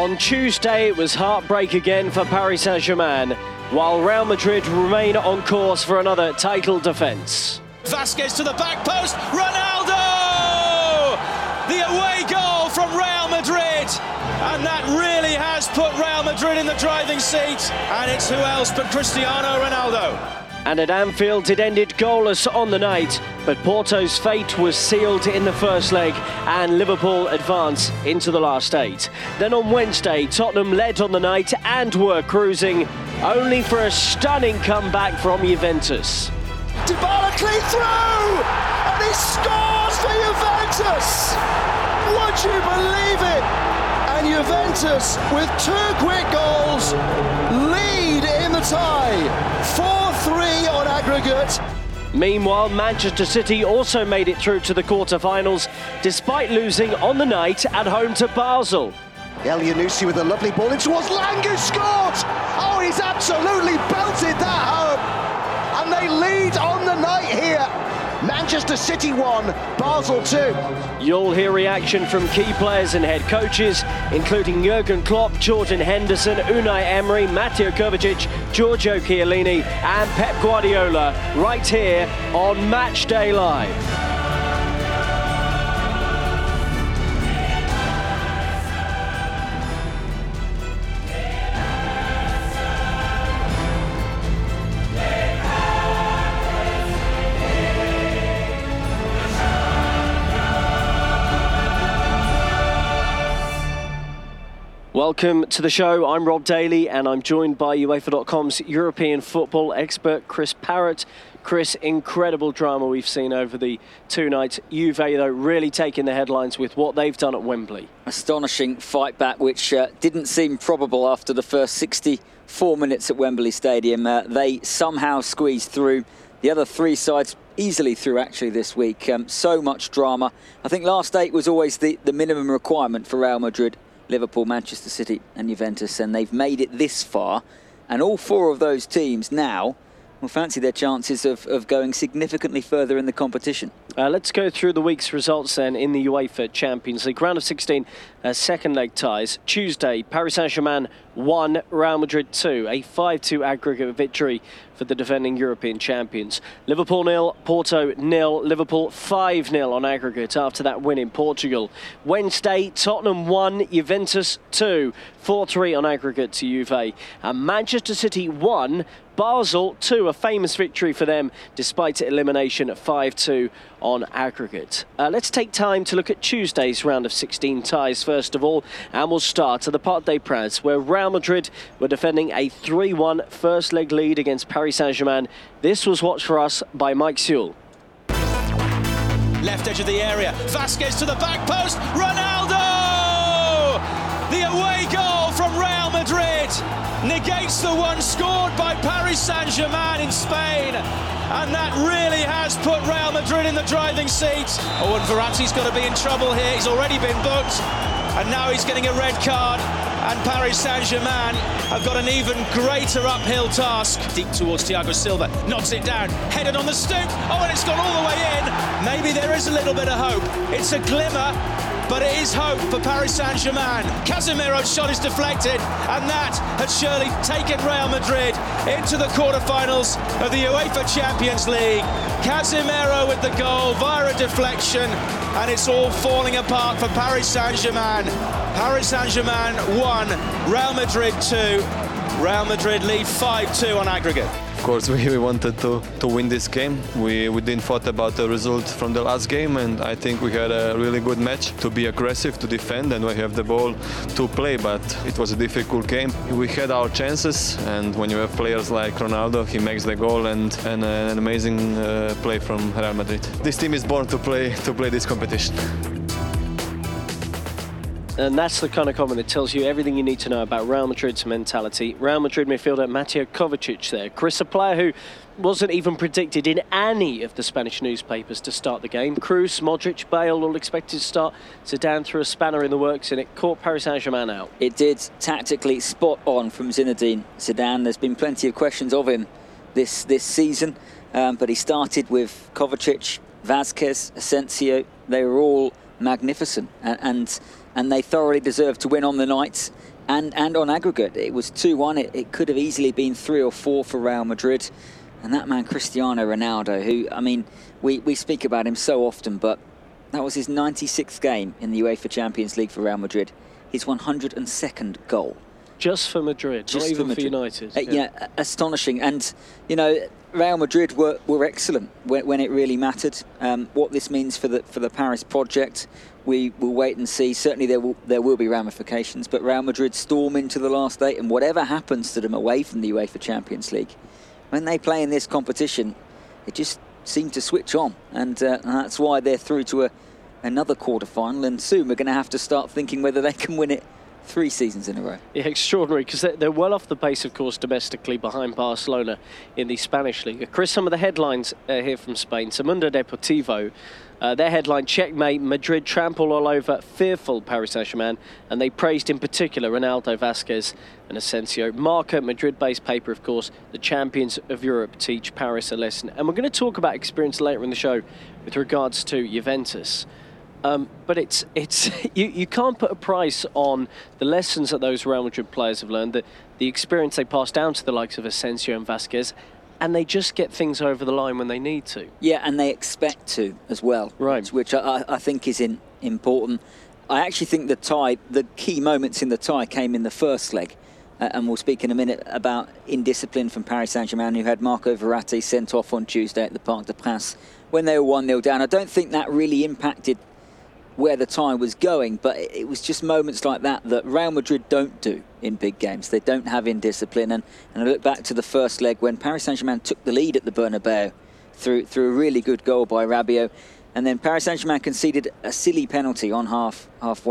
On Tuesday, it was heartbreak again for Paris Saint-Germain, while Real Madrid remain on course for another title defence. Vasquez to the back post, Ronaldo! The away goal from Real Madrid, and that really has put Real Madrid in the driving seat, and it's who else but Cristiano Ronaldo. And at Anfield, it ended goalless on the night, but Porto's fate was sealed in the first leg and Liverpool advanced into the last 8. Then on Wednesday, Tottenham led on the night and were cruising, only for a stunning comeback from Juventus. Dybala clean through, and he scores for Juventus! Would you believe it? And Juventus, with 2 quick goals, lead in the tie. 4-3 on aggregate. Meanwhile, Manchester City also made it through to the quarter-finals, despite losing on the night at home to Basel. El Yunusi with a lovely ball in towards Lang, who scored! Oh, he's absolutely belted that home! And they lead on the night here. Manchester City 1, Basel 2. You'll hear reaction from key players and head coaches, including Jurgen Klopp, Jordan Henderson, Unai Emery, Mateo Kovacic, Giorgio Chiellini and Pep Guardiola, right here on Matchday Live. Welcome to the show. I'm Rob Daly and I'm joined by UEFA.com's European football expert Chris Parrott. Chris, incredible drama we've seen over the 2 nights. Juve, though, really taking the headlines with what they've done at Wembley. Astonishing fight back, which didn't seem probable after the first 64 minutes at Wembley Stadium. They somehow squeezed through. The other 3 sides easily through, actually, this week. So much drama. I think last 8 was always the minimum requirement for Real Madrid, Liverpool, Manchester City and Juventus, and they've made it this far. And all 4 of those teams now will fancy their chances of going significantly further in the competition. Let's go through the week's results then in the UEFA Champions League. Round of 16, second leg ties. Tuesday, Paris Saint-Germain 1, Real Madrid 2. A 5-2 aggregate victory for the defending European champions. Liverpool 0, Porto 0. Liverpool 5-0 on aggregate after that win in Portugal. Wednesday, Tottenham 1, Juventus 2. 4-3 on aggregate to Juve. And Manchester City 1, Basel 2. A famous victory for them despite elimination at 5-2 on aggregate. Let's take time to look at Tuesday's round of 16 ties first of all, and we'll start at the Parc des Princes, where Real Madrid were defending a 3-1 first leg lead against Paris Saint-Germain. This was watched for us by Mike Sewell. Left edge of the area, Vasquez to the back post, Ronaldo! The away goal from Real Madrid negates the one scored by Paris Saint-Germain in Spain. And that really has put Real Madrid in the driving seat. Oh, and Verratti's got to be in trouble here. He's already been booked. And now he's getting a red card. And Paris Saint-Germain have got an even greater uphill task. Deep towards Thiago Silva, knocks it down, headed on the stoop. Oh, and it's gone all the way in. Maybe there is a little bit of hope. It's a glimmer, but it is hope for Paris Saint-Germain. Casemiro's shot is deflected, and that had surely taken Real Madrid into the quarterfinals of the UEFA Champions League. Casemiro with the goal via a deflection, and it's all falling apart for Paris Saint-Germain. Paris Saint-Germain 1, Real Madrid 2. Real Madrid lead 5-2 on aggregate. Of course, we wanted to win this game. We didn't thought about the result from the last game, and I think we had a really good match to be aggressive, to defend, and we have the ball to play, but it was a difficult game. We had our chances, and when you have players like Ronaldo, he makes the goal, and an amazing play from Real Madrid. This team is born to play this competition. And that's the kind of comment that tells you everything you need to know about Real Madrid's mentality. Real Madrid midfielder Mateo Kovacic there. Chris, a player who wasn't even predicted in any of the Spanish newspapers to start the game. Kroos, Modric, Bale all expected to start. Zidane threw a spanner in the works and it caught Paris Saint-Germain out. It did, tactically spot on from Zinedine Zidane. There's been plenty of questions of him this season, but he started with Kovacic, Vasquez, Asensio. They were all magnificent, and and they thoroughly deserved to win on the night and on aggregate. It was 2-1. It could have easily been 3 or 4 for Real Madrid. And that man, Cristiano Ronaldo, who, I mean, we speak about him so often, but that was his 96th game in the UEFA Champions League for Real Madrid. His 102nd goal. Just for Madrid, Just not even for for United. Yeah, astonishing. And, you know, Real Madrid were excellent when it really mattered. What this means for the Paris project, we will wait and see. Certainly there will be ramifications, but Real Madrid storm into the last 8, and whatever happens to them away from the UEFA Champions League, when they play in this competition, it just seemed to switch on, and that's why they're through to another quarter-final, and soon we're going to have to start thinking whether they can win it 3 seasons in a row. Yeah, extraordinary, because they're well off the pace, of course, domestically behind Barcelona in the Spanish League. Chris, some of the headlines here from Spain. So Mundo Deportivo, their headline, checkmate, Madrid trample all over fearful Paris Saint-Germain, and they praised in particular Ronaldo, Vasquez and Asensio. Marca, Madrid-based paper, of course, the champions of Europe teach Paris a lesson. And we're going to talk about experience later in the show with regards to Juventus. But it's you can't put a price on the lessons that those Real Madrid players have learned, the experience they pass down to the likes of Asensio and Vasquez, and they just get things over the line when they need to. Yeah, and they expect to as well, right? Which I think is important. I actually think the key moments in the tie came in the first leg, and we'll speak in a minute about indiscipline from Paris Saint-Germain, who had Marco Verratti sent off on Tuesday at the Parc des Princes when they were 1-0 down. I don't think that really impacted where the tie was going, but it was just moments like that Real Madrid don't do in big games. They don't have indiscipline, and I look back to the first leg when Paris Saint-Germain took the lead at the Bernabeu through a really good goal by Rabiot, and then Paris Saint-Germain conceded a silly penalty on half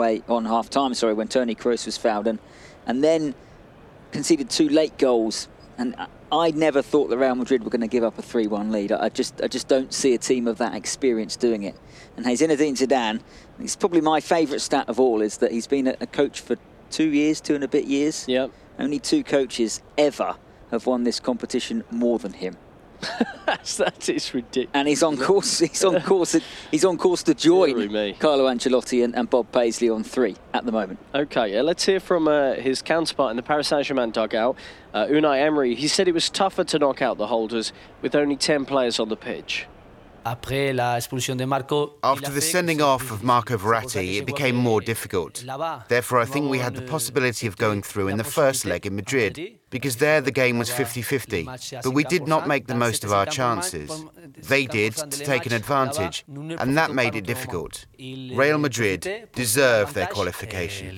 time, when Toni Kroos was fouled, and then conceded 2 late goals. And I never thought that Real Madrid were going to give up a 3-1 lead. I just don't see a team of that experience doing it. And Zinedine Zidane, it's probably my favourite stat of all, is that he's been a coach for 2 and a bit years. Yep. Only 2 coaches ever have won this competition more than him. That is ridiculous. And he's on course. He's on course to join Carlo Ancelotti and Bob Paisley on 3 at the moment. Okay, let's hear from his counterpart in the Paris Saint-Germain dugout, Unai Emery. He said it was tougher to knock out the holders with only 10 players on the pitch. After the sending off of Marco Verratti, it became more difficult. Therefore, I think we had the possibility of going through in the first leg in Madrid, because there the game was 50-50. But we did not make the most of our chances. They did, to take an advantage, and that made it difficult. Real Madrid deserved their qualification.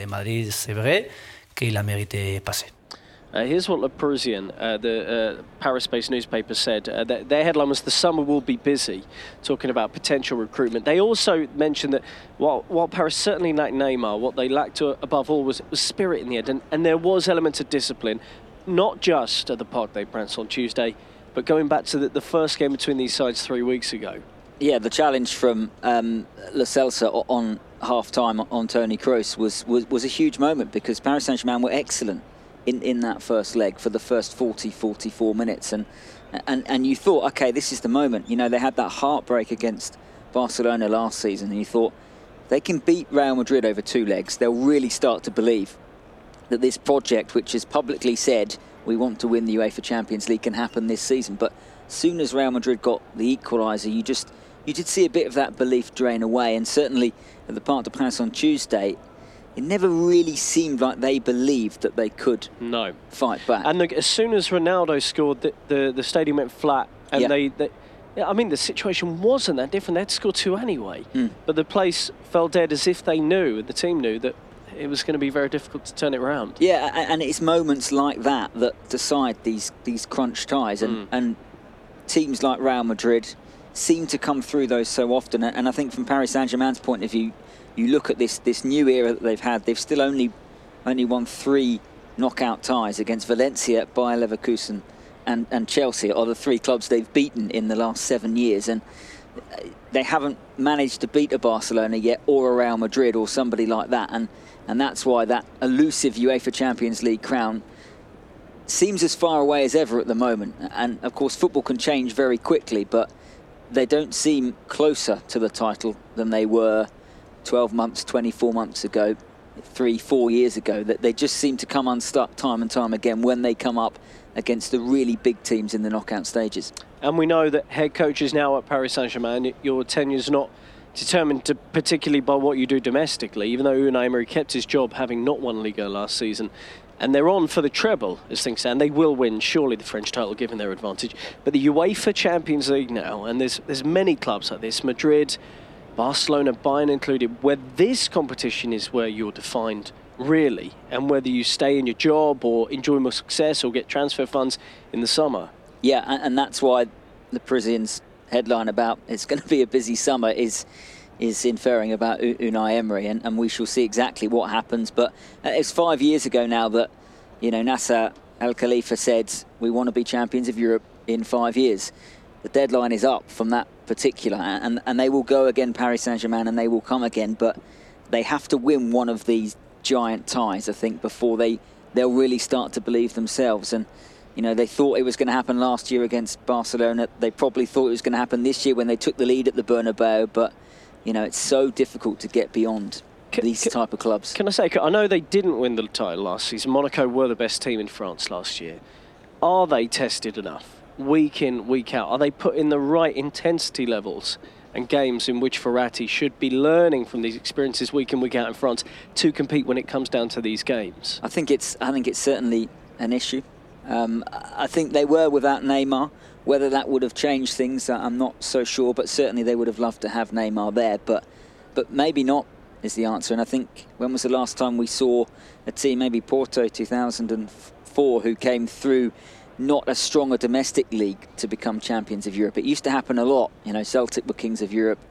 Here's what Le Parisien, the Paris-based newspaper, said. Their headline was, "The summer will be busy," talking about potential recruitment. They also mentioned that while Paris certainly lacked Neymar, what they lacked above all was spirit in the end, and there was elements of discipline, not just at the Parc des Princes on Tuesday, but going back to the first game between these sides 3 weeks ago. Yeah, the challenge from Lo Celso on half-time on Toni Kroos was a huge moment, because Paris Saint-Germain were excellent in that first leg for the first 44 minutes, and you thought, okay, this is the moment. You know, they had that heartbreak against Barcelona last season, and you thought, they can beat Real Madrid over 2 legs, they'll really start to believe that this project, which has publicly said we want to win the UEFA Champions League, can happen this season. But as soon as Real Madrid got the equaliser, you did see a bit of that belief drain away, and certainly at the Parc des Princes on Tuesday, it never really seemed like they believed that they could fight back. And as soon as Ronaldo scored, the stadium went flat. And the situation wasn't that different. They had to score 2 anyway. But the place fell dead, as if they knew, the team knew, that it was going to be very difficult to turn it around. Yeah, and it's moments like that decide these crunch ties. And teams like Real Madrid seem to come through those so often. And I think from Paris Saint-Germain's point of view, you look at this new era that they've had, they've still only won 3 knockout ties against Valencia, Bayer Leverkusen and Chelsea, are the 3 clubs they've beaten in the last 7 years. And they haven't managed to beat a Barcelona yet, or a Real Madrid, or somebody like that. And that's why that elusive UEFA Champions League crown seems as far away as ever at the moment. And of course, football can change very quickly, but they don't seem closer to the title than they were 12 months, 24 months ago. 3-4 years ago, that they just seem to come unstuck time and time again when they come up against the really big teams in the knockout stages. And we know that head coaches now at Paris Saint-Germain, your tenure's not determined particularly by what you do domestically, even though Unai Emery kept his job having not won Liga last season. And they're on for the treble, as things stand. They will win, surely, the French title, given their advantage. But the UEFA Champions League now, and there's many clubs like this, Madrid, Barcelona, Bayern included, where this competition is where you're defined, really, and whether you stay in your job or enjoy more success or get transfer funds in the summer. Yeah, and that's why the Parisians' headline about it's going to be a busy summer is inferring about Unai Emery, and we shall see exactly what happens. But it's 5 years ago now that, Nasser Al Khalifa said we want to be champions of Europe in 5 years. The deadline is up from that particular, and they will go again, Paris Saint-Germain, and they will come again, but they have to win one of these giant ties, I think, before they'll really start to believe themselves. And they thought it was going to happen last year against Barcelona. They probably thought it was going to happen this year when they took the lead at the Bernabeu, but it's so difficult to get beyond these type of clubs. Can I say, I know they didn't win the title last season. Monaco were the best team in France last year. Are they tested enough, week in, week out? Are they put in the right intensity levels and games in which Verratti should be learning from these experiences week in, week out in France to compete when it comes down to these games? I think it's certainly an issue. I think they were without Neymar. Whether that would have changed things, I'm not so sure, but certainly they would have loved to have Neymar there, but maybe not is the answer. And I think, when was the last time we saw a team, maybe Porto 2004, who came through not as strong a domestic league to become champions of Europe? It used to happen a lot. Celtic were kings of Europe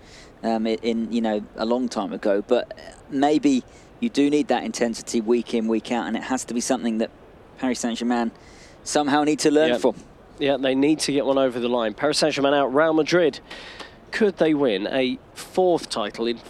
in a long time ago, but maybe you do need that intensity week in, week out, and it has to be something that Paris Saint-Germain somehow need to learn from. Yeah, they need to get one over the line. Paris Saint-Germain out Real Madrid. Could they win a fourth title in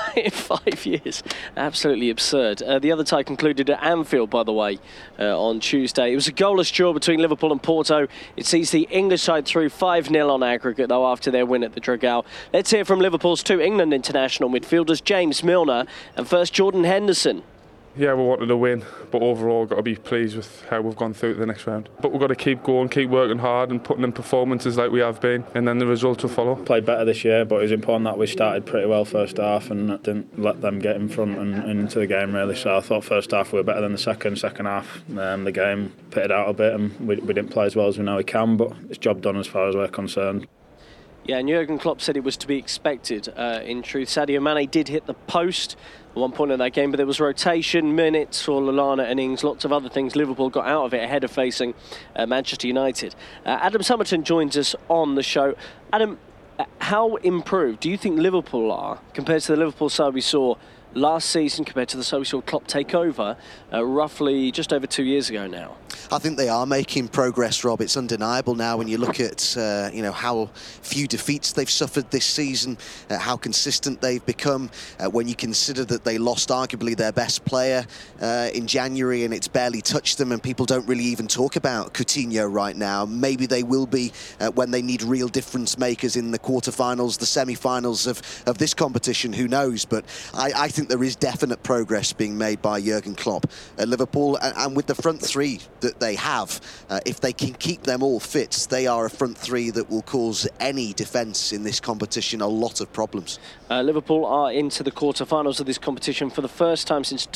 5 years? Absolutely absurd. The other tie concluded at Anfield, by the way, on Tuesday. It was a goalless draw between Liverpool and Porto. It sees the English side through 5-0 on aggregate, though, after their win at the Dragao. Let's hear from Liverpool's two England international midfielders, James Milner and first Jordan Henderson. Yeah, we wanted to win, but overall got to be pleased with how we've gone through to the next round. But we've got to keep going, keep working hard and putting in performances like we have been, and then the results will follow. Played better this year, but it was important that we started pretty well first half and didn't let them get in front and into the game, really. So I thought first half we were better than the second half. The game pitted out a bit and we didn't play as well as we know we can, but it's job done as far as we're concerned. Yeah, and Jurgen Klopp said it was to be expected. In truth, Sadio Mane did hit the post at one point in that game, but there was rotation, minutes for Lallana and Ings, lots of other things. Liverpool got out of it ahead of facing Manchester United. Adam Summerton joins us on the show. Adam, how improved do you think Liverpool are compared to the Liverpool side we saw last season, compared to the side we saw Klopp take over roughly just over 2 years ago now? I think they are making progress, Rob. It's undeniable now when you look at how few defeats they've suffered this season, how consistent they've become. When you consider that they lost arguably their best player in January and it's barely touched them, and people don't really even talk about Coutinho right now. Maybe they will be when they need real difference makers in the quarterfinals, the semi-finals of this competition. Who knows? But I think there is definite progress being made by Jurgen Klopp at Liverpool, and with the front three that they have, if they can keep them all fit, they are a front three that will cause any defence in this competition a lot of problems. Liverpool are into the quarterfinals of this competition for the first time since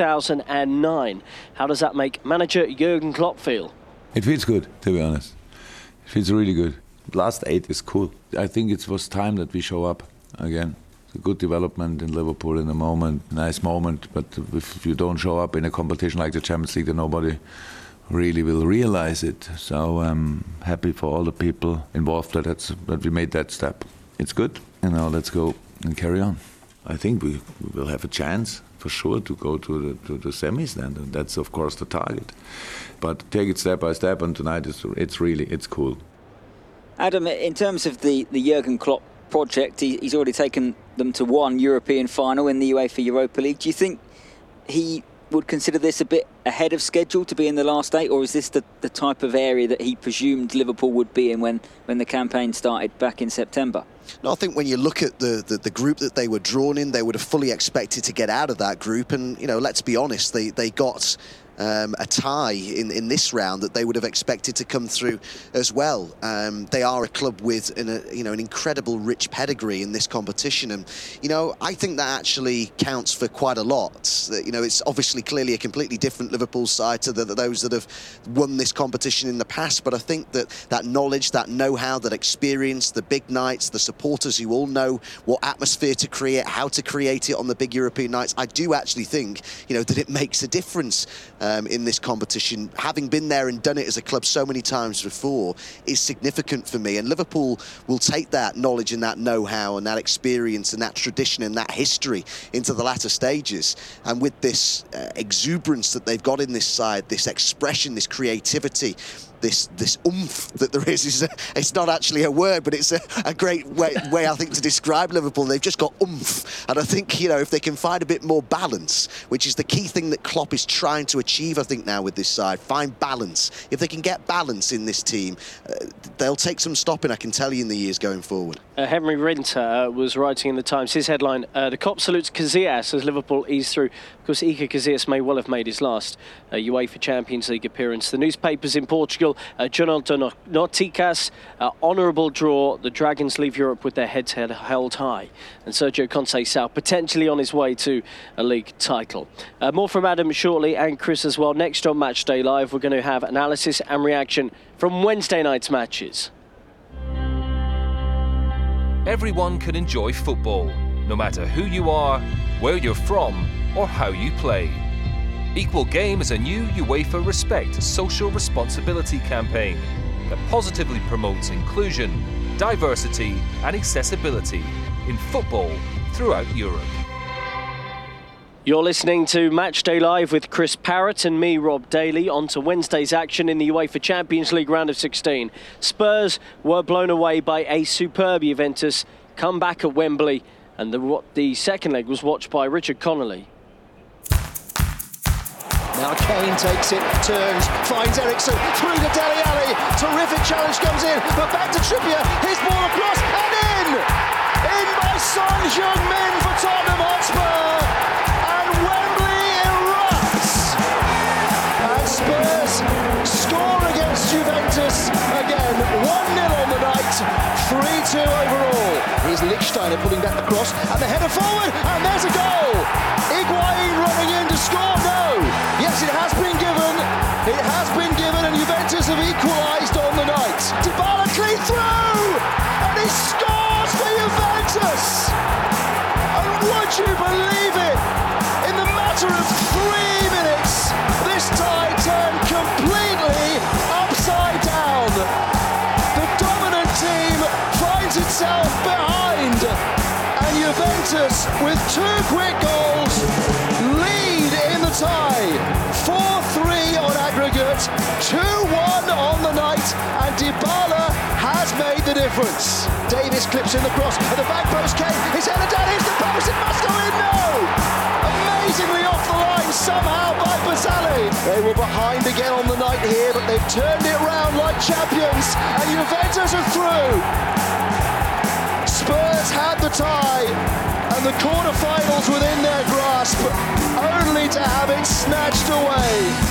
2009. How does that make manager Jurgen Klopp feel? It feels good, to be honest. It feels really good. Last 8 is cool. I think it was time that we show up again. A good development in Liverpool in a moment, nice moment, but if you don't show up in a competition like the Champions League, then nobody really will realize it. So I'm happy for all the people involved that we made that step. It's good, let's go and carry on. I think we will have a chance for sure to go to the semis then, and that's of course the target. But take it step by step, and tonight it's cool. Adam, in terms of the Jurgen Klopp project, he's already taken them to one European final in the UEFA Europa League. Do you think he would consider this a bit ahead of schedule to be in the last 8, or is this the type of area that he presumed Liverpool would be in when the campaign started back in September? No, I think when you look at the group that they were drawn in, they would have fully expected to get out of that group. And, you know, let's be honest, they got a tie in this round that they would have expected to come through as well. They are a club with an incredible rich pedigree in this competition, and I think that actually counts for quite a lot. It's obviously clearly a completely different Liverpool side to those that have won this competition in the past, but I think that knowledge, that know-how, that experience, the big nights, the supporters who all know what atmosphere to create, how to create it on the big European nights, I do actually think that it makes a difference in this competition. Having been there and done it as a club so many times before is significant for me, and Liverpool will take that knowledge and that know-how and that experience and that tradition and that history into the latter stages. And with this exuberance that they've got in this side, this expression, this creativity, this oomph that there is it's not actually a word, but it's a great way I think to describe Liverpool. They've just got oomph, and I think if they can find a bit more balance, which is the key thing that Klopp is trying to achieve, I think, now with this side, find balance. If they can get balance in this team, they'll take some stopping, I can tell you, in the years going forward. Henry Rinter was writing in the Times, his headline, the Kop salutes Casillas as Liverpool ease through. Of course, Iker Casillas may well have made his last UEFA Champions League appearance. The newspapers in Portugal, Jornal de Notícias, honourable draw. The Dragons leave Europe with their heads held high. And Sergio Conceição potentially on his way to a league title. More from Adam shortly, and Chris as well. Next on Matchday Live, we're going to have analysis and reaction from Wednesday night's matches. Everyone can enjoy football, no matter who you are, where you're from, or how you play. Equal Game is a new UEFA Respect social responsibility campaign that positively promotes inclusion, diversity and accessibility in football throughout Europe. You're listening to Matchday Live with Chris Parrott and me, Rob Daly. On to Wednesday's action in the UEFA Champions League round of 16. Spurs were blown away by a superb Juventus comeback at Wembley, and the second leg was watched by Richard Connolly. Now Kane takes it, turns, finds Eriksen, through to Dele Alli. Terrific challenge comes in, but back to Trippier. His ball across and in! In by Son Heung-min for Tottenham Hotspur. And Wembley erupts. And Spurs score against Juventus again. 1-0 on the night, 3-2 overall. Here's Lichtsteiner pulling back the cross, and the header forward, and there's a goal. Higuain running in to score. No. Yes, it has been given. It has been given, and Juventus have equalised on the night. Dybala clean through, and he scores for Juventus. And would you believe it? In the matter of 3 minutes, this tie turned completely upside down. The dominant team finds itself behind, and Juventus, with 2 quick goals, lead in the tie. 4-3 on aggregate, 2-1 on the night, and Dybala has made the difference. Davis clips in the cross, at the back post Kane, his header down, hits the post, it must go in, no! Amazingly off the line somehow by Barzagli. They were behind again on the night here, but they've turned it round like champions, and Juventus are through. Spurs had the tie, and the quarter-finals within their grasp, only to have it snatched away.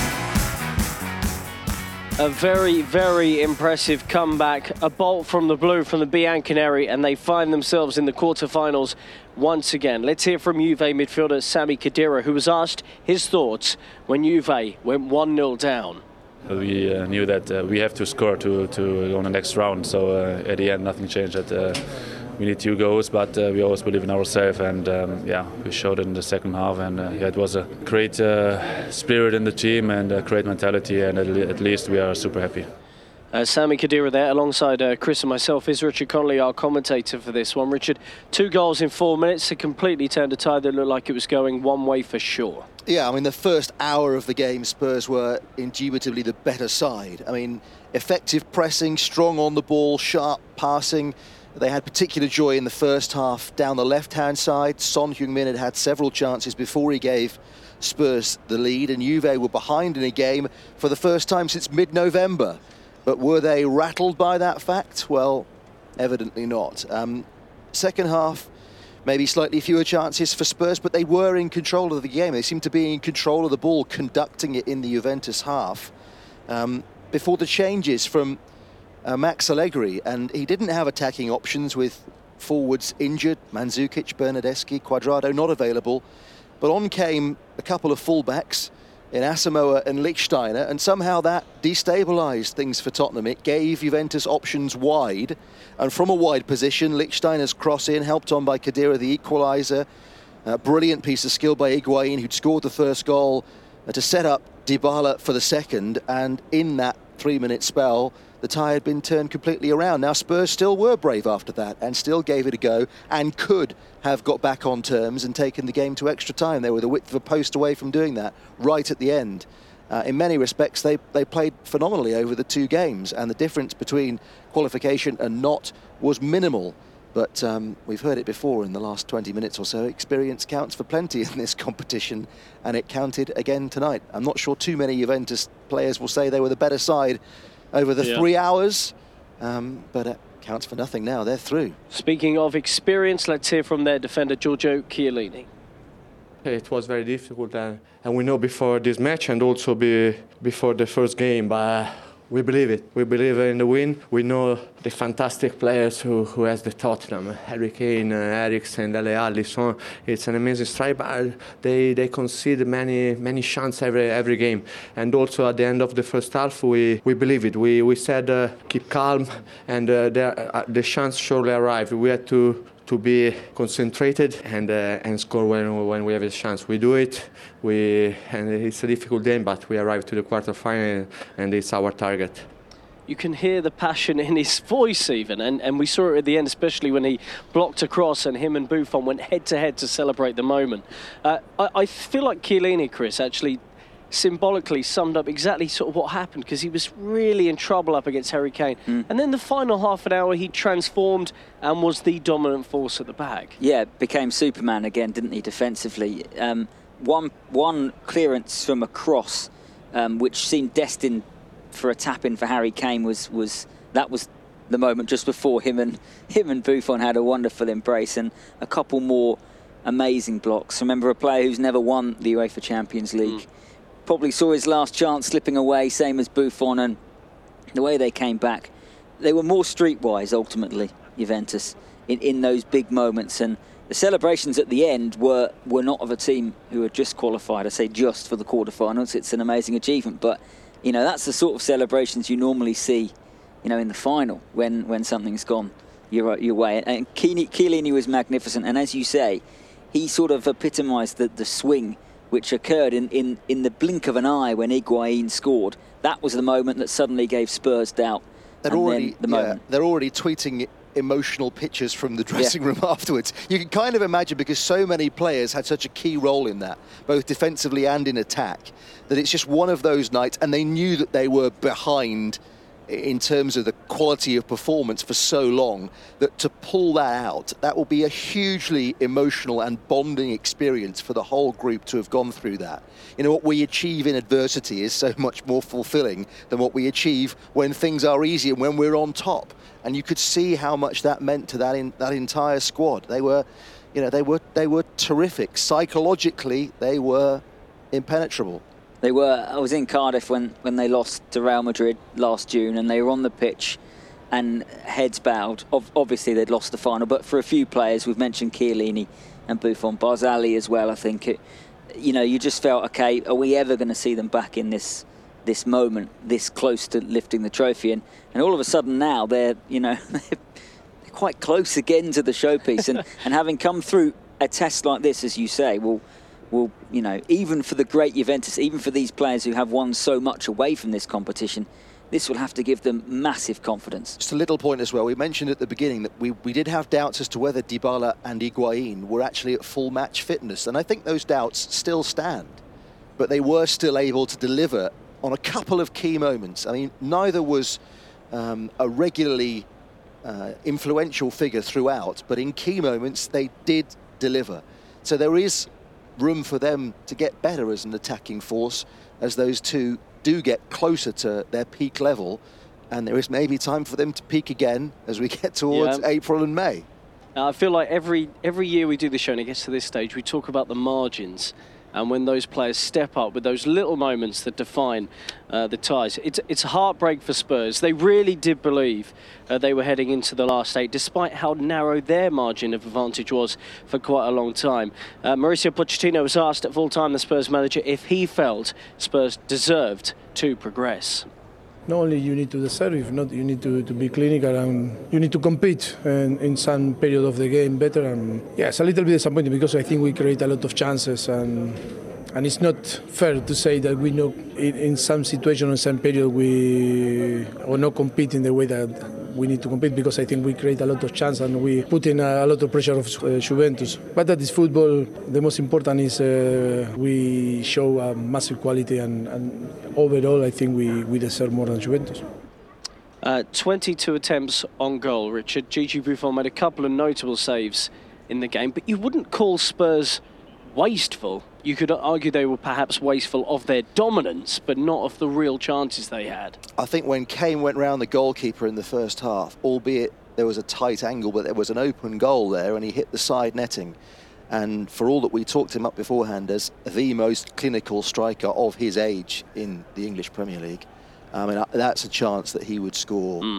A very, very impressive comeback. A bolt from the blue from the Bianconeri, and they find themselves in the quarter-finals once again. Let's hear from Juve midfielder Sami Khedira, who was asked his thoughts when Juve went 1-0 down. We knew that we have to score to go on the next round, so at the end nothing changed. We need 2 goals, but we always believe in ourselves, and we showed it in the second half, and it was a great spirit in the team and a great mentality, and at least we are super happy. Sami Khedira there alongside Chris and myself is Richard Connolly, our commentator for this one. Richard, 2 goals in 4 minutes, it completely turned a tie that looked like it was going one way for sure. Yeah, I mean, the first hour of the game, Spurs were indubitably the better side. I mean, effective pressing, strong on the ball, sharp passing. They had particular joy in the first half down the left-hand side. Son Heung-min had several chances before he gave Spurs the lead, and Juve were behind in a game for the first time since mid-November. But were they rattled by that fact? Well, evidently not. Second half, maybe slightly fewer chances for Spurs, but they were in control of the game. They seemed to be in control of the ball, conducting it in the Juventus half. Before the changes from Max Allegri, and he didn't have attacking options with forwards injured, Mandzukic, Bernardeschi, Cuadrado not available, but on came a couple of fullbacks in Asamoah and Lichtsteiner, and somehow that destabilised things for Tottenham. It gave Juventus options wide, and from a wide position, Lichtsteiner's cross in, helped on by Khedira, the equaliser. Brilliant piece of skill by Higuain, who'd scored the first goal, to set up Dybala for the second, and in that 3-minute spell, the tide had been turned completely around. Now, Spurs still were brave after that and still gave it a go and could have got back on terms and taken the game to extra time. They were the width of a post away from doing that right at the end. In many respects, they played phenomenally over the two games, and the difference between qualification and not was minimal. But we've heard it before in the last 20 minutes or so. Experience counts for plenty in this competition, and it counted again tonight. I'm not sure too many Juventus players will say they were the better side over the 3 hours, but it counts for nothing now. They're through. Speaking of experience, let's hear from their defender, Giorgio Chiellini. It was very difficult, and we know before this match and also before the first game, but we believe it. We believe in the win. We know the fantastic players who has the Tottenham, Harry Kane, Eriksen, Dele Alli. So it's an amazing strike, but they concede many chances every game. And also at the end of the first half, we believe it. We said keep calm, and the chance surely arrived. We had to be concentrated and score when we have a chance. We do it. And it's a difficult game, but we arrived to the quarterfinal, and it's our target. You can hear the passion in his voice even, and we saw it at the end, especially when he blocked a cross and him and Buffon went head-to-head to celebrate the moment. I feel like Chiellini, Chris, actually symbolically summed up exactly sort of what happened, because he was really in trouble up against Harry Kane. And then the final half an hour, he transformed and was the dominant force at the back. Yeah, became Superman again, didn't he, defensively? One clearance from a cross, which seemed destined for a tap-in for Harry Kane, was the moment just before him and Buffon had a wonderful embrace, and a couple more amazing blocks. Remember, a player who's never won the UEFA Champions League. Probably saw his last chance slipping away, same as Buffon, and the way they came back, they were more streetwise ultimately, Juventus, in those big moments. And the celebrations at the end were not of a team who had just qualified. I say just for the quarterfinals. It's an amazing achievement, but you know, that's the sort of celebrations you normally see, you know, in the final when something's gone your way. And Chiellini was magnificent, and as you say, he sort of epitomised the swing which occurred in the blink of an eye when Higuain scored. That was the moment that suddenly gave Spurs doubt. They're already tweeting emotional pictures from the dressing room afterwards. You can kind of imagine, because so many players had such a key role in that, both defensively and in attack, that it's just one of those nights, and they knew that they were behind in terms of the quality of performance for so long, that to pull that out, that will be a hugely emotional and bonding experience for the whole group to have gone through that. You know, what we achieve in adversity is so much more fulfilling than what we achieve when things are easy and when we're on top. And you could see how much that meant to that entire squad. They were, you know, they were terrific. Psychologically, they were impenetrable. They were. I was in Cardiff when they lost to Real Madrid last June, and they were on the pitch and heads bowed. Obviously, they'd lost the final, but for a few players, we've mentioned Chiellini and Buffon, Barzagli as well, I think, you know, you just felt, okay, are we ever going to see them back in this moment, this close to lifting the trophy? And all of a sudden now, they're quite close again to the showpiece. and having come through a test like this, as you say, will, you know, even for the great Juventus, even for these players who have won so much away from this competition, this will have to give them massive confidence. Just a little point as well. We mentioned at the beginning that we did have doubts as to whether Dybala and Higuain were actually at full match fitness, and I think those doubts still stand. But they were still able to deliver on a couple of key moments. I mean, neither was a regularly influential figure throughout, but in key moments they did deliver. So there is room for them to get better as an attacking force as those two do get closer to their peak level, and there is maybe time for them to peak again as we get towards April and May. I feel like every year we do the show and it gets to this stage, we talk about the margins, and when those players step up with those little moments that define the ties. It's a heartbreak for Spurs. They really did believe they were heading into the last 8, despite how narrow their margin of advantage was for quite a long time. Mauricio Pochettino was asked at full-time, the Spurs manager, if he felt Spurs deserved to progress. Not only you need to deserve, if not, you need to be clinical and you need to compete in some period of the game better. And yeah, it's a little bit disappointing because I think we create a lot of chances and it's not fair to say that we know in some situation in some period we will not compete in the way that we need to compete, because I think we create a lot of chance and we put in a lot of pressure of Juventus. But that is football. The most important is we show massive quality and overall I think we deserve more than Juventus. 22 attempts on goal, Richard. Gigi Buffon made a couple of notable saves in the game, but you wouldn't call Spurs wasteful. You could argue they were perhaps wasteful of their dominance, but not of the real chances they had. I think when Kane went round the goalkeeper in the first half, albeit there was a tight angle, but there was an open goal there and he hit the side netting. And for all that we talked him up beforehand as the most clinical striker of his age in the English Premier League, I mean, that's a chance that he would score,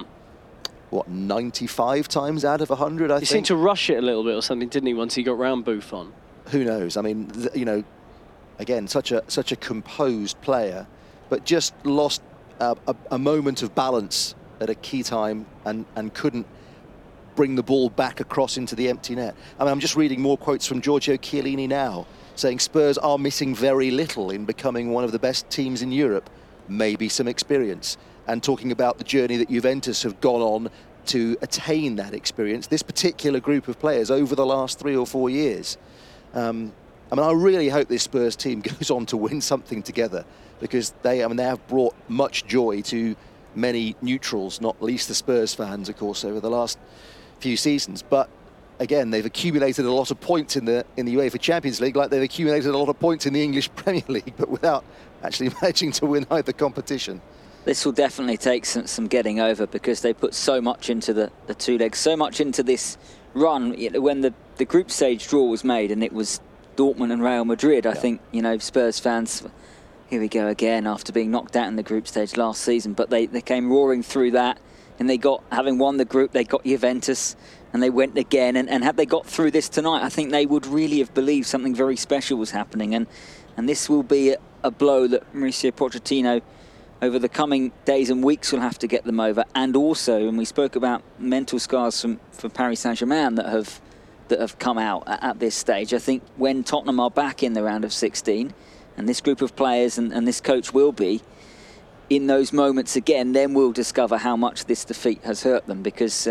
95 times out of 100, I think? He seemed to rush it a little bit or something, didn't he, once he got round Buffon? Who knows? I mean, you know, again, such a composed player, but just lost a moment of balance at a key time and couldn't bring the ball back across into the empty net. I mean, I'm just reading more quotes from Giorgio Chiellini now, saying Spurs are missing very little in becoming one of the best teams in Europe, maybe some experience, and talking about the journey that Juventus have gone on to attain that experience, this particular group of players over the last 3 or 4 years. I mean, I really hope this Spurs team goes on to win something together, because they have brought much joy to many neutrals, not least the Spurs fans, of course, over the last few seasons. But again, they've accumulated a lot of points in the UEFA Champions League, like they've accumulated a lot of points in the English Premier League, but without actually managing to win either competition. This will definitely take some getting over, because they put so much into the 2 legs, so much into this run. When the group stage draw was made and it was Dortmund and Real Madrid, I think, you know, Spurs fans, here we go again after being knocked out in the group stage last season, but they came roaring through that, and they got, having won the group, they got Juventus and they went again, and had they got through this tonight, I think they would really have believed something very special was happening, and this will be a blow that Mauricio Pochettino over the coming days and weeks will have to get them over. And also, and we spoke about mental scars for Paris Saint-Germain that have come out at this stage. I think when Tottenham are back in the round of 16, and this group of players and this coach will be in those moments again, then we'll discover how much this defeat has hurt them, because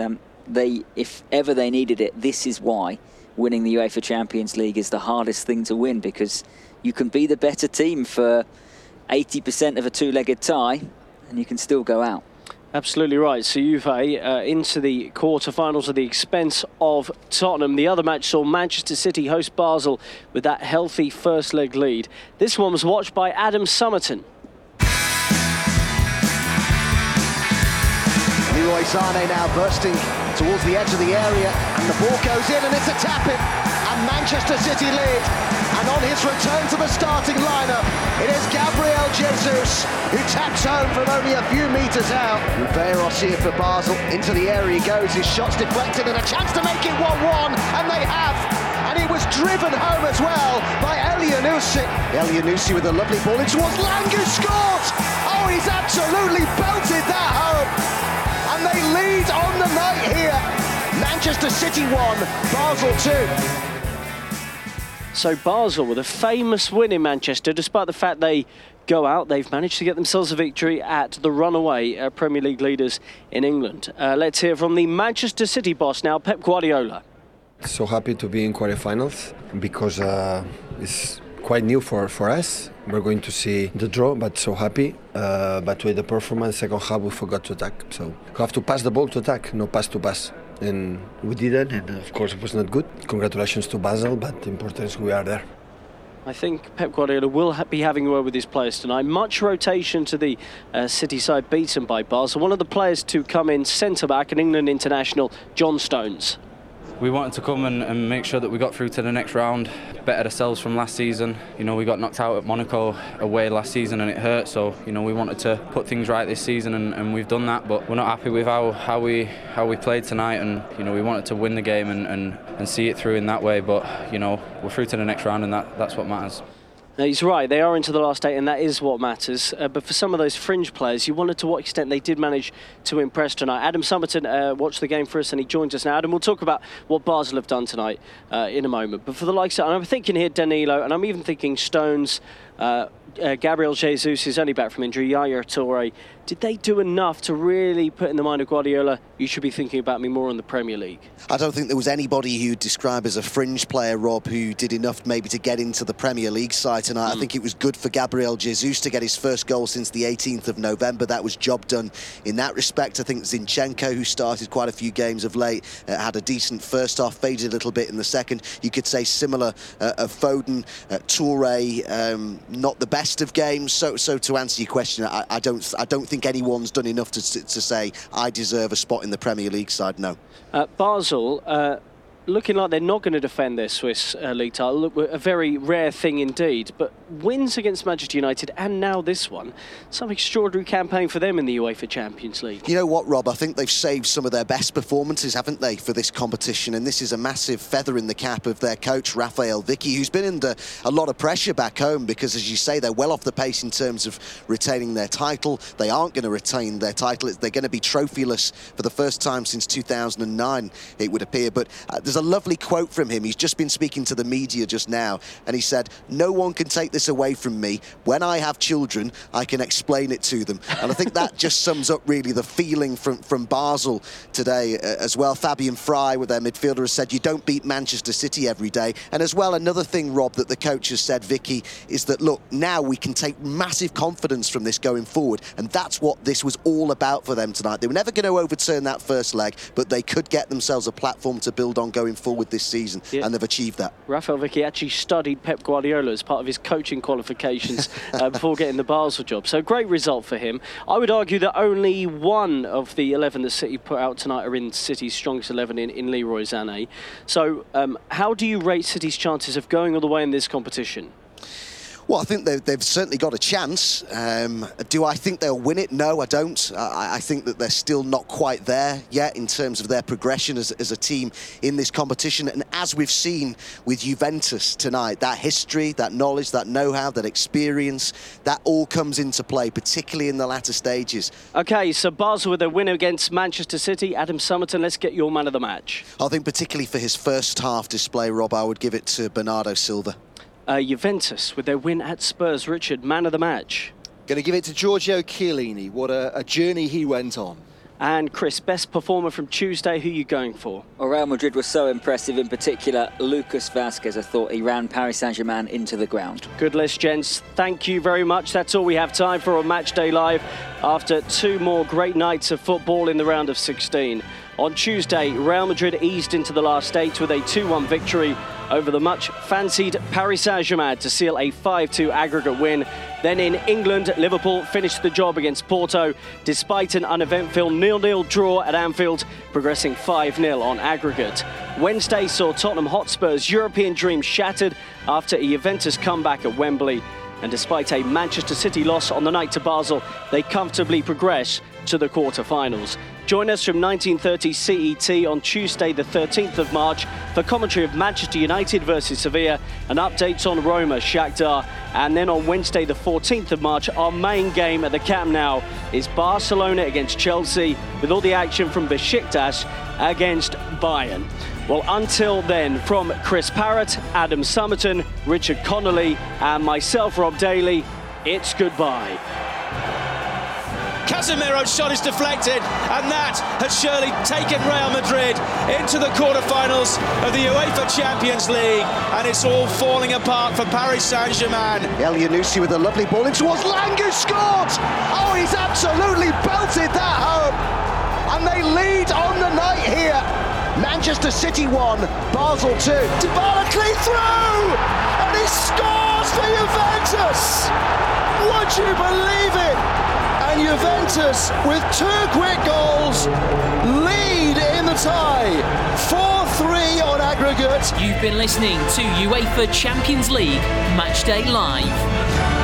if ever they needed it, this is why winning the UEFA Champions League is the hardest thing to win, because you can be the better team for 80% of a 2-legged tie and you can still go out. Absolutely right. So Juve into the quarter-finals at the expense of Tottenham. The other match saw Manchester City host Basel with that healthy first-leg lead. This one was watched by Adam Summerton. Leroy Sané now bursting towards the edge of the area, and the ball goes in and it's a tap-in, and Manchester City lead. And on his return to the starting lineup, it is Gabriel Jesus who taps home from only a few metres out. Riberos here for Basel, into the area he goes, his shot's deflected and a chance to make it 1-1, and they have. And it was driven home as well by Elyounoussi. Elyounoussi with a lovely ball in towards Lang, who scores! Oh, he's absolutely belted that home! And they lead on the night here. Manchester City 1, Basel 2. So Basel with a famous win in Manchester, despite the fact they go out, they've managed to get themselves a victory at the runaway Premier League leaders in England. Let's hear from the Manchester City boss now, Pep Guardiola. So happy to be in quarterfinals, because it's quite new for us. We're going to see the draw, but so happy. But with the performance, second half we forgot to attack. So we have to pass the ball to attack, no pass to pass. And we did it, and of course it was not good. Congratulations to Basel, but the important is we are there. I think Pep Guardiola will be having a word with his players tonight. Much rotation to the City side beaten by Basel. One of the players to come in, centre-back, an England international, John Stones. We wanted to come and make sure that we got through to the next round, bettered ourselves from last season. You know, we got knocked out at Monaco away last season and it hurt, so, you know, we wanted to put things right this season and we've done that, but we're not happy with how we played tonight, and, you know, we wanted to win the game and see it through in that way, but, you know, we're through to the next round and that's what matters. He's right, they are into the last 8 and that is what matters. But for some of those fringe players, you wondered to what extent they did manage to impress tonight. Adam Summerton watched the game for us and he joins us now. Adam, we'll talk about what Basel have done tonight in a moment. But for the likes of, and I'm thinking here Danilo, and I'm even thinking Stones, Gabriel Jesus is only back from injury, Yaya Toure. Did they do enough to really put in the mind of Guardiola, you should be thinking about me more in the Premier League? I don't think there was anybody who'd describe as a fringe player, Rob, who did enough maybe to get into the Premier League side tonight. I think it was good for Gabriel Jesus to get his first goal since the 18th of November. That was job done in that respect. I think Zinchenko, who started quite a few games of late, had a decent first half, faded a little bit in the second. You could say similar of Foden, Toure, not the best of games. So to answer your question, I don't think anyone's done enough to say I deserve a spot in the Premier League side. No. Basel, looking like they're not going to defend their Swiss league title. Look, a very rare thing indeed, but wins against Manchester United and now this one, some extraordinary campaign for them in the UEFA Champions League. You know what, Rob, I think they've saved some of their best performances, haven't they, for this competition, and this is a massive feather in the cap of their coach Rafael Vicky, who's been under a lot of pressure back home because, as you say, they're well off the pace in terms of retaining their title. They aren't going to retain their title. They're going to be trophyless for the first time since 2009, it would appear, but there's a lovely quote from him. He's just been speaking to the media just now, and he said, "No one can take this away from me. When I have children, I can explain it to them." And I think that just sums up really the feeling from Basel today as well. Fabian Frey, with their midfielder, has said, you don't beat Manchester City every day. And as well, another thing, Rob, that the coach has said, Vicky, is that, look, now we can take massive confidence from this going forward. And that's what this was all about for them tonight. They were never going to overturn that first leg, but they could get themselves a platform to build on going forward this season, and they've achieved that. Rafael Vicky actually studied Pep Guardiola as part of his coaching qualifications before getting the Basel job. So great result for him. I would argue that only one of the 11 that City put out tonight are in City's strongest 11 in Leroy Sané. So how do you rate City's chances of going all the way in this competition? Well, I think they've certainly got a chance. Do I think they'll win it? No, I don't. I think that they're still not quite there yet in terms of their progression as a team in this competition. And as we've seen with Juventus tonight, that history, that knowledge, that know-how, that experience, that all comes into play, particularly in the latter stages. OK, so Basel with their win against Manchester City. Adam Summerton, let's get your man of the match. I think particularly for his first half display, Rob, I would give it to Bernardo Silva. Juventus with their win at Spurs. Richard, man of the match. Going to give it to Giorgio Chiellini. What a journey he went on. And Chris, best performer from Tuesday, who are you going for? Well, Real Madrid was so impressive, in particular Lucas Vázquez. I thought he ran Paris Saint-Germain into the ground. Good list, gents. Thank you very much. That's all we have time for on Match Day Live after 2 more great nights of football in the round of 16. On Tuesday, Real Madrid eased into the last 8 with a 2-1 victory over the much-fancied Paris Saint-Germain to seal a 5-2 aggregate win. Then in England, Liverpool finished the job against Porto, despite an uneventful 0-0 draw at Anfield, progressing 5-0 on aggregate. Wednesday saw Tottenham Hotspur's European dream shattered after a Juventus comeback at Wembley. And despite a Manchester City loss on the night to Basel, they comfortably progress to the quarter-finals. Join us from 19:30 CET on Tuesday the 13th of March for commentary of Manchester United versus Sevilla and updates on Roma, Shakhtar. And then on Wednesday the 14th of March, our main game at the Camp Nou is Barcelona against Chelsea, with all the action from Besiktas against Bayern. Well, until then, from Chris Parrott, Adam Summerton, Richard Connolly and myself, Rob Daly, it's goodbye. Casemiro's shot is deflected, and that has surely taken Real Madrid into the quarter-finals of the UEFA Champions League, and it's all falling apart for Paris Saint-Germain. Elyounoussi with a lovely ball in towards Lang, who scored! Oh, he's absolutely belted that home! And they lead on the night here. Manchester City 1, Basel 2. Dybala clean through! and he scores for Juventus! Would you believe it? And Juventus, with 2 quick goals, lead in the tie. 4-3 on aggregate. You've been listening to UEFA Champions League Matchday Live.